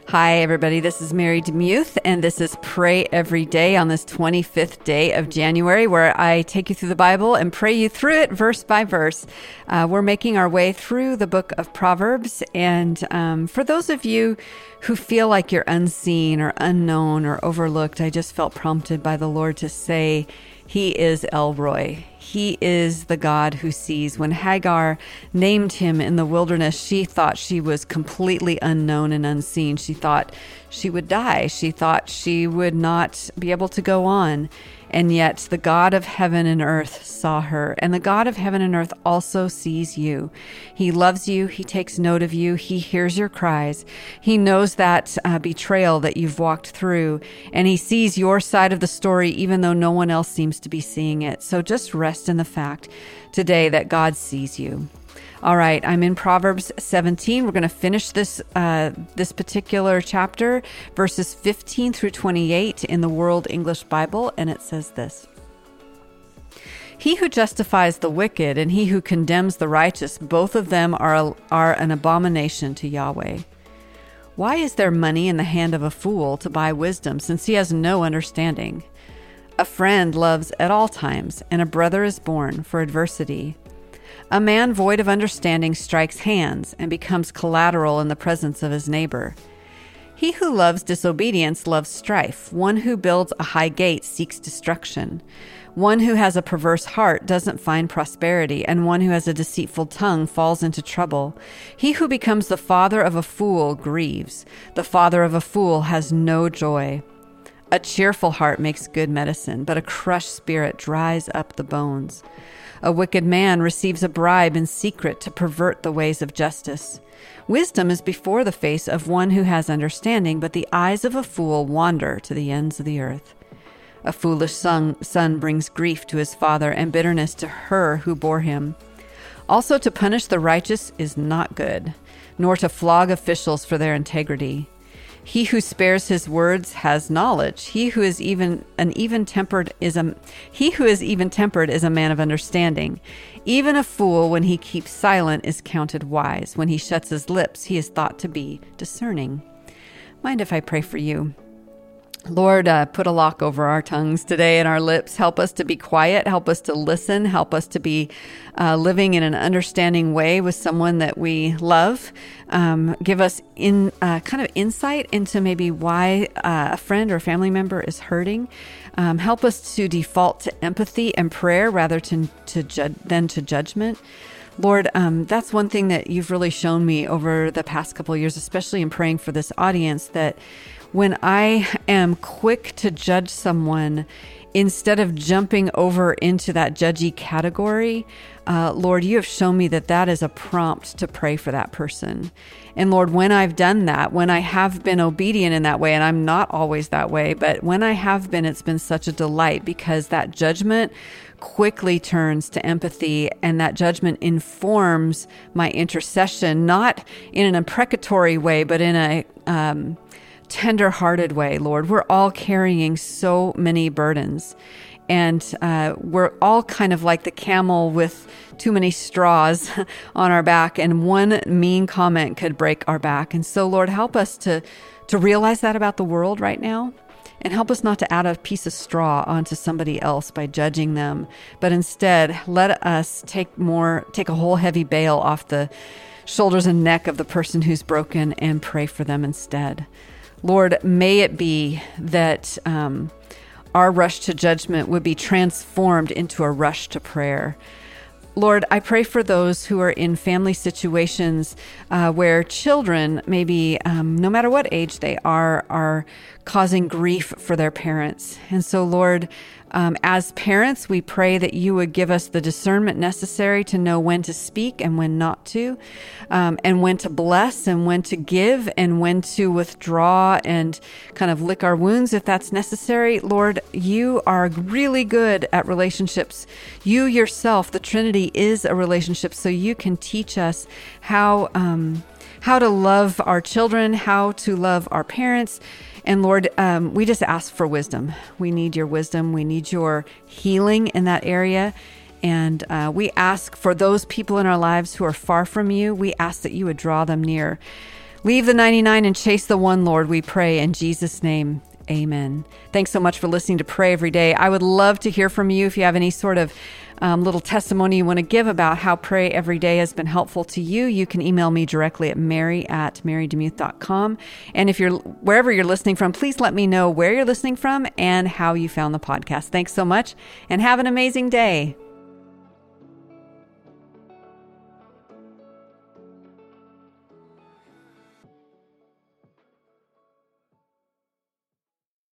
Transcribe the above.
Hi, everybody. This is Mary DeMuth, and this is Pray Every Day on this 25th day of January, where I take you through the Bible and pray you through it verse by verse. We're making our way through the book of Proverbs, and for those of you who feel like you're unseen or unknown or overlooked, I just felt prompted by the Lord to say, He is El Roi. He is the God who sees. When Hagar named him in the wilderness, she thought she was completely unknown and unseen. She thought she would die. She thought she would not be able to go on. And yet the God of heaven and earth saw her. And the God of heaven and earth also sees you. He loves you. He takes note of you. He hears your cries. He knows that betrayal that you've walked through. And he sees your side of the story, even though no one else seems to be seeing it. So just rest in the fact today that God sees you. All right, I'm in Proverbs 17. We're going to finish this particular chapter, verses 15 through 28 in the World English Bible, and it says this. He who justifies the wicked and he who condemns the righteous, both of them are an abomination to Yahweh. Why is there money in the hand of a fool to buy wisdom, since he has no understanding? A friend loves at all times, and a brother is born for adversity. A man void of understanding strikes hands and becomes collateral in the presence of his neighbor. He who loves disobedience loves strife. One who builds a high gate seeks destruction. One who has a perverse heart doesn't find prosperity, and one who has a deceitful tongue falls into trouble. He who becomes the father of a fool grieves. The father of a fool has no joy. A cheerful heart makes good medicine, but a crushed spirit dries up the bones. A wicked man receives a bribe in secret to pervert the ways of justice. Wisdom is before the face of one who has understanding, but the eyes of a fool wander to the ends of the earth. A foolish son brings grief to his father and bitterness to her who bore him. Also, to punish the righteous is not good, nor to flog officials for their integrity. He who spares his words has knowledge. He who is even tempered is a man of understanding. Even a fool, when he keeps silent, is counted wise. When he shuts his lips, he is thought to be discerning. Mind if I pray for you? Lord, put a lock over our tongues today and our lips. Help us to be quiet. Help us to listen. Help us to be living in an understanding way with someone that we love. Give us kind of insight into maybe why a friend or family member is hurting. Help us to default to empathy and prayer rather than to judgment. Lord, that's one thing that you've really shown me over the past couple of years, especially in praying for this audience, that when I am quick to judge someone, instead of jumping over into that judgy category, Lord, you have shown me that is a prompt to pray for that person. And Lord, when I've done that, when I have been obedient in that way, and I'm not always that way, but when I have been, it's been such a delight, because that judgment quickly turns to empathy, and that judgment informs my intercession, not in an imprecatory way, but in a tender-hearted way. Lord, we're all carrying so many burdens, and we're all kind of like the camel with too many straws on our back, and one mean comment could break our back. And so, Lord, help us to realize that about the world right now, and help us not to add a piece of straw onto somebody else by judging them, but instead let us take a whole heavy bale off the shoulders and neck of the person who's broken and pray for them instead. Lord, may it be that our rush to judgment would be transformed into a rush to prayer. Lord, I pray for those who are in family situations where children, maybe no matter what age they are causing grief for their parents. And so, Lord, as parents, we pray that you would give us the discernment necessary to know when to speak and when not to, and when to bless and when to give and when to withdraw and kind of lick our wounds if that's necessary. Lord, you are really good at relationships. You yourself, the Trinity, is a relationship, so you can teach us how to love our children, how to love our parents. And Lord, we just ask for wisdom. We need your wisdom. We need your healing in that area. And we ask for those people in our lives who are far from you. We ask that you would draw them near. Leave the 99 and chase the one, Lord, we pray in Jesus' name. Amen. Thanks so much for listening to Pray Every Day. I would love to hear from you if you have any sort of little testimony you want to give about how Pray Every Day has been helpful to you. You can email me directly at mary@marydemuth.com. And if wherever you're listening from, please let me know where you're listening from and how you found the podcast. Thanks so much and have an amazing day.